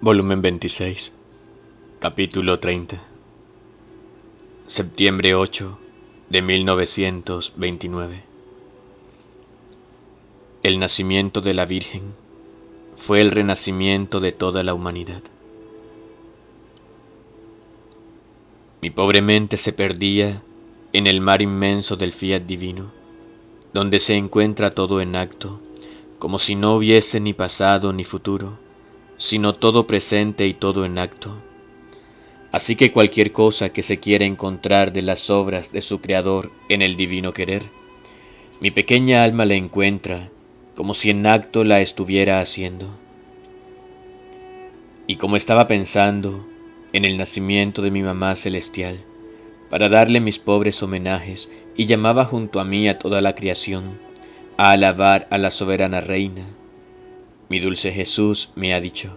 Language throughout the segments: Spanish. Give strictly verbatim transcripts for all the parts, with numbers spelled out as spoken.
Volumen veintiséis, capítulo treinta, septiembre ocho de mil novecientos veintinueve. El nacimiento de la Virgen fue el renacimiento de toda la humanidad. Mi pobre mente se perdía en el mar inmenso del fiat divino, donde se encuentra todo en acto, como si no hubiese ni pasado ni futuro, sino todo presente y todo en acto. Así que cualquier cosa que se quiera encontrar de las obras de su Creador en el divino querer, mi pequeña alma la encuentra como si en acto la estuviera haciendo. Y como estaba pensando en el nacimiento de mi mamá celestial, para darle mis pobres homenajes, y llamaba junto a mí a toda la creación, a alabar a la soberana reina, mi dulce Jesús me ha dicho: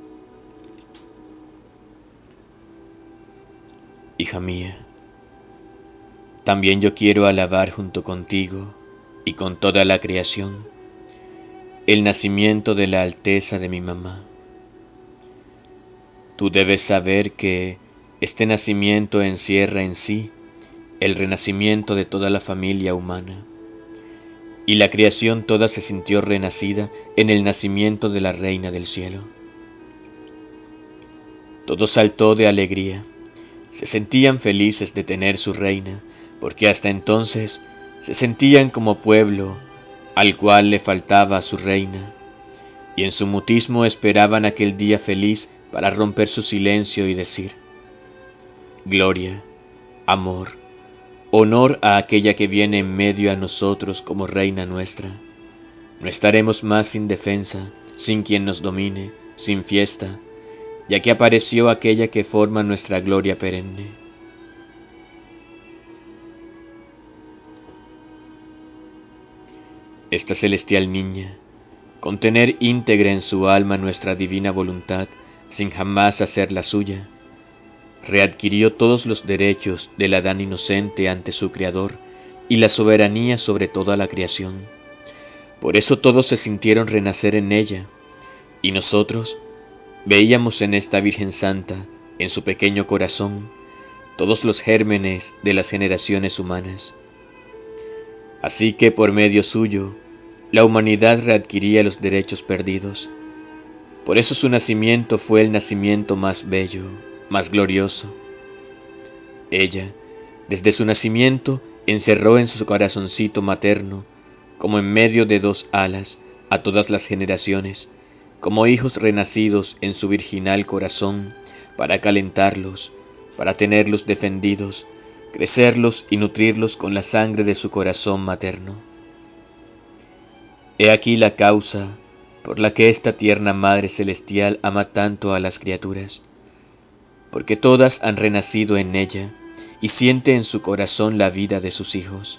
hija mía, también yo quiero alabar junto contigo y con toda la creación el nacimiento de la alteza de mi mamá. Tú debes saber que este nacimiento encierra en sí el renacimiento de toda la familia humana, y la creación toda se sintió renacida en el nacimiento de la Reina del Cielo. Todo saltó de alegría, se sentían felices de tener su reina, porque hasta entonces se sentían como pueblo al cual le faltaba su reina, y en su mutismo esperaban aquel día feliz para romper su silencio y decir: gloria, amor, honor a aquella que viene en medio a nosotros como reina nuestra. No estaremos más sin defensa, sin quien nos domine, sin fiesta, ya que apareció aquella que forma nuestra gloria perenne. Esta celestial niña, con tener íntegra en su alma nuestra divina voluntad, sin jamás hacerla suya, readquirió todos los derechos del Adán inocente ante su Creador y la soberanía sobre toda la creación. Por eso todos se sintieron renacer en ella, y nosotros veíamos en esta Virgen Santa, en su pequeño corazón, todos los gérmenes de las generaciones humanas. Así que por medio suyo, la humanidad readquiría los derechos perdidos. Por eso su nacimiento fue el nacimiento más bello, más glorioso. Ella, desde su nacimiento, encerró en su corazoncito materno, como en medio de dos alas, a todas las generaciones, como hijos renacidos en su virginal corazón, para calentarlos, para tenerlos defendidos, crecerlos y nutrirlos con la sangre de su corazón materno. He aquí la causa por la que esta tierna Madre Celestial ama tanto a las criaturas, porque todas han renacido en ella y siente en su corazón la vida de sus hijos.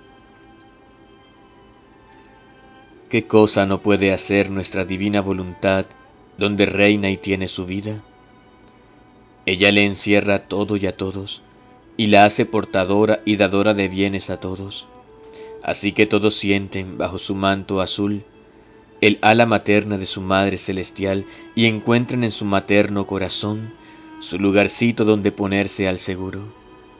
¿Qué cosa no puede hacer nuestra divina voluntad donde reina y tiene su vida? Ella le encierra a todo y a todos, y la hace portadora y dadora de bienes a todos. Así que todos sienten bajo su manto azul el ala materna de su Madre Celestial y encuentran en su materno corazón su lugarcito donde ponerse al seguro.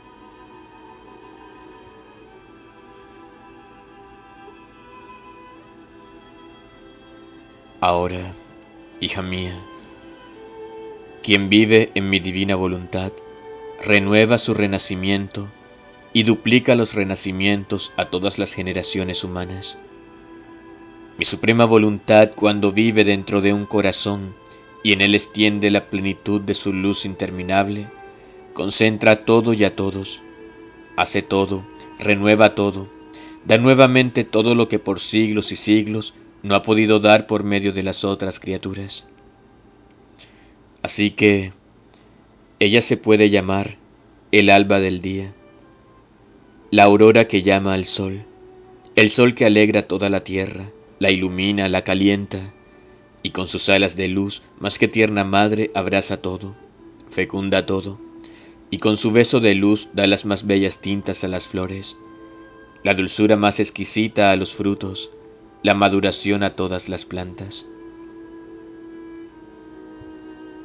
Ahora, hija mía, quien vive en mi divina voluntad, renueva su renacimiento y duplica los renacimientos a todas las generaciones humanas. Mi suprema voluntad, cuando vive dentro de un corazón y en él extiende la plenitud de su luz interminable, concentra todo y a todos, hace todo, renueva todo, da nuevamente todo lo que por siglos y siglos no ha podido dar por medio de las otras criaturas. Así que ella se puede llamar el alba del día, la aurora que llama al sol, el sol que alegra toda la tierra, la ilumina, la calienta, y con sus alas de luz, más que tierna madre, abraza todo, fecunda todo, y con su beso de luz da las más bellas tintas a las flores, la dulzura más exquisita a los frutos, la maduración a todas las plantas.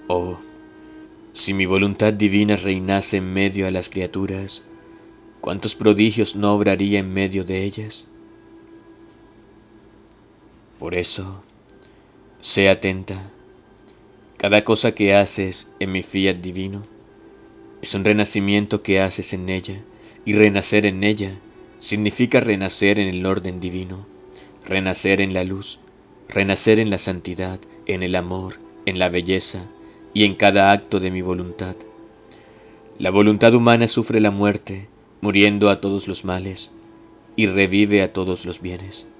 Oh, si mi voluntad divina reinase en medio a las criaturas, ¿cuántos prodigios no obraría en medio de ellas? Por eso, sé atenta. Cada cosa que haces en mi fiat divino es un renacimiento que haces en ella, y renacer en ella significa renacer en el orden divino, renacer en la luz, renacer en la santidad, en el amor, en la belleza y en cada acto de mi voluntad. La voluntad humana sufre la muerte, muriendo a todos los males, y revive a todos los bienes.